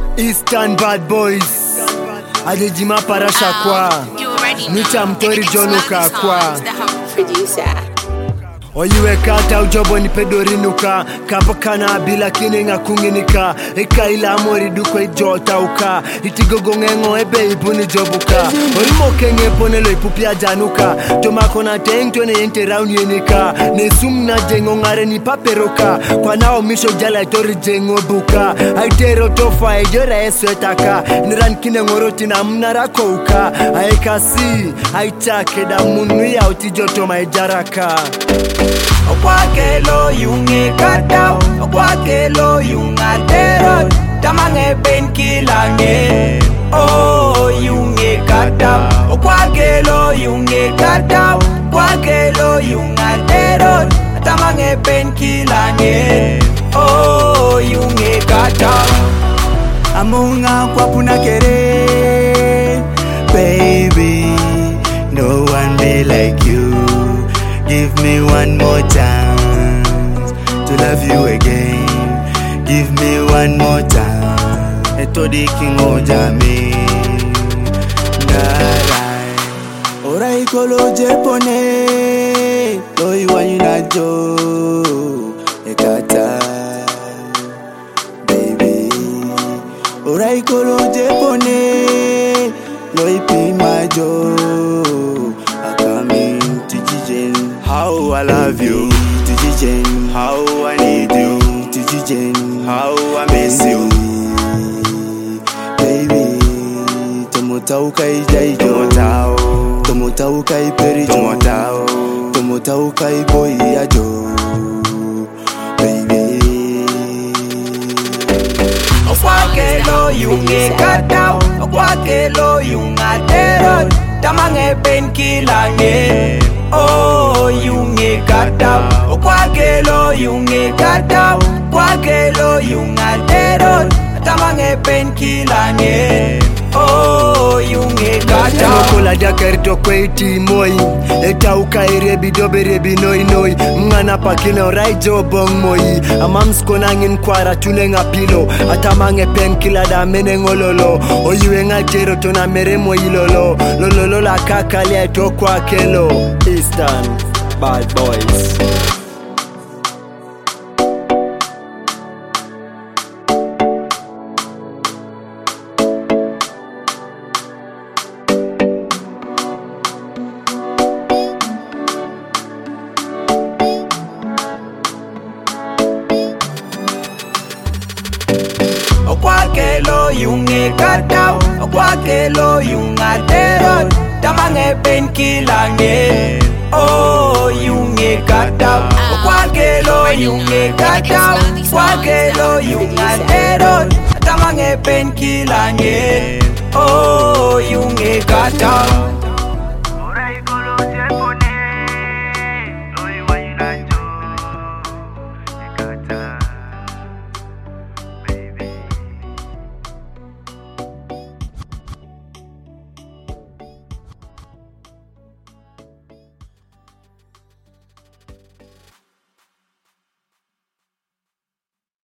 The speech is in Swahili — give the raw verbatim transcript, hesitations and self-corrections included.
Eastern bad boys Adejima parasha kwa Nita mtori jonuka kwa Producer Oyiwe kata ujobo ni pedorinuka Kapakana bila kininga kunginika Eka ila amori dukwe jota uka Itigogo ngengo ebe ibuni jobuka Orimo kenge ponelo ipupia januka Tomako na tengtwene yente round yenika Nesum na jengo ngare ni paperoka Kwa nao misho jala itori jengo buka Aitero tofa ejora eswetaka Niran kine ngoroti na mnarako uka Aekasi, aichake da munu ya utijoto maijaraka Okwakelo yunge katao, okwakelo yunga tero, tamange ben kilange. Oh yunge katao, okwakelo yunge katao, okwakelo yunga tero, tamange ben kilange. Oh yunge katao. Amunga kwa puna kere, baby, no one be like you. Give me one more chance to love you again. Give me one more time. Eto di king ojame. Narai. Orai kolo jepone. Loi wanyuna jo. Ekata. Baby. Orai kolo jepone. Loi pima jo. Akami. How I love you, Tijijen. How I need you, Tijijen. How I miss you, baby. Tomotau kai jai tomotau, tomotau kai peri tomotau, tomotau kai boy ajo, baby. Okwakelo yunge katao, okwakelo yunga tero, tamange ben kilange. Oh yunge katao, okwakelo yunge katao, okwakelo yunga tero, tamange ben kilange. Oh yunge katao. Mokola dakarito kweiti moi Eta uka irebi dobe rebi noi noi Mngana pakine orai jo bong moi Amamsko nangin kwara tunenga pilo Atamange pen kila da mene ngololo Oyiwe nga jero tona mere mo ilolo Lololo la kakali aito kwa kelo Eastern bad boys Okwakelo yunge katao, okwakelo yunga tero, tamange ben kilange. Oh yunge katao, okwakelo yunge katao, okwakelo yunga tero, tamange ben kilange. Oh yunge katao.